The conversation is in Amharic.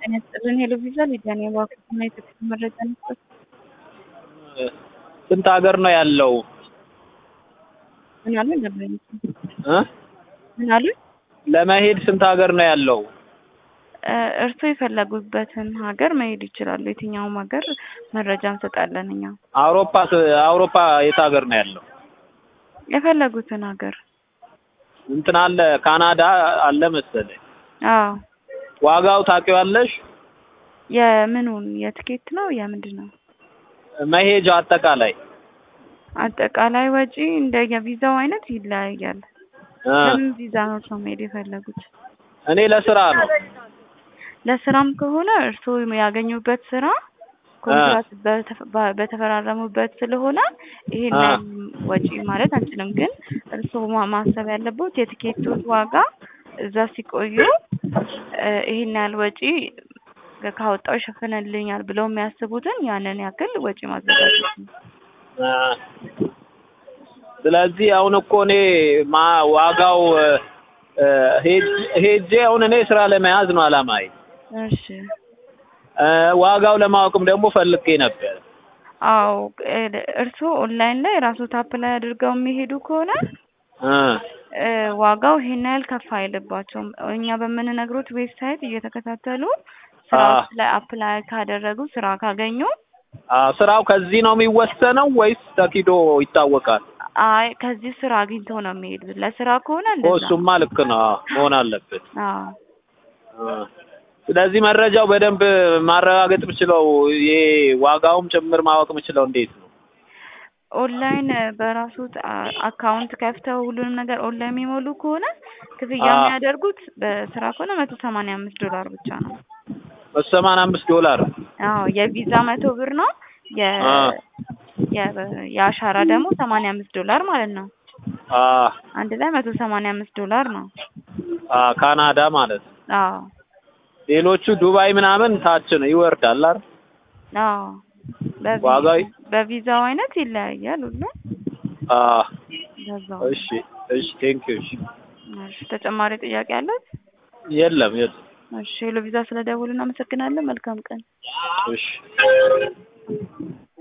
ያስጥልን ሄሎ ቪዛ ሊዳን የባክና የትክክል መረጃ ነበር። ስንት ሀገር ነው ያለው? ምን አለ ነበር እ ምን አለ ለመሄድ ስንት ሀገር ነው ያለው? እርሶ የፈለጉበትን ሀገር መሄድ ይችላሉ። የትኛውም ሀገር መረጃ እንሰጣለን እኛ። አውሮፓ የት ሀገር ነው ያለው? የፈለጉትን ሀገር እንትን አለ ካናዳ አለ መሰለኝ። አዎ ዋጋው ታውቂዋለሽ? የምኑን የትኬት ነው የምንድነው? መሄጃ አጠቃላይ ወጪ እንደ የቪዛው አይነት ይለያያል። ለምን ቪዛ ነው ሰው መሄድ የፈለጉት? እኔ ለስራ ነው። ለስራም ከሆነ እርሶ ያገኙበት ስራ ኮንትራት በተፈራረሙበት ስለሆነ ይሄን ወጪ ማለት አንችልም። ግን እርሶ ማሰብ ያለበት የትኬቱን ዋጋ እዛ ሲቆዩ ይሄን ያህል ወጪ ካወጣው ይሸፍንልኛል ብለው የሚያስቡትን ያንን ያክል ወጪ ማዘጋጀት ነው። ስለዚህ አሁን እኮ እኔ ዋጋው ሄጄ አሁን እኔ ስራ ለመያዝ ነው አላማዬ። እሺ ዋጋው ለማወቅም ደግሞ ፈልጌ ነበር። አዎ እርሶ ኦንላይን ላይ ራሱ ታፕ ላይ አድርገው የሚሄዱ ከሆነ ዋጋው ይሄን ያህል ከፍ አይልባቸውም። እኛ በምንነግሮት ዌብሳይት እየተከታተሉ ስራዎች ላይ አፕላይ ካደረጉ ስራ ካገኙ ስራው ከዚህ ነው የሚወሰነው ወይስ ተኪዶ ይታወቃል? አይ ከዚህ ስራ አግኝተው ነው የሚሄዱት። ለስራ ከሆነ እንደዛ እሱማ ልክ ነው መሆን አለበት። አዎ ስለዚህ መረጃው በደንብ ማረጋገጥ የምችለው ይሄ ዋጋውም ጭምር ማወቅ የምችለው እንዴት ነው? ኦንላይን በራሱ አካውንት ከፍተው ሁሉንም ነገር ኦንላይን የሚሞሉ ከሆነ ክፍያ የሚያደርጉት በስራ ከሆነ $185 ብቻ ነው። $185? አዎ የቪዛ 100 ብር ነው። የአሻራ ደግሞ $85 ማለት ነው። አንድ ላይ $185 ነው። ካናዳ ማለት ነው። አዎ ሌሎቹ ዱባይ ምናምን ታች ነው ይወርዳል አይደል? ዋጋው በቪዛው አይነት ይለያያል ሁሉ። እሺ ቴንክ ዩ። እሺ ተጨማሪ ጥያቄ አለ? የለም። እሺ ሄሎ ቪዛ ስለደወሉ እናመሰግናለን። መልካም ቀን። እሺ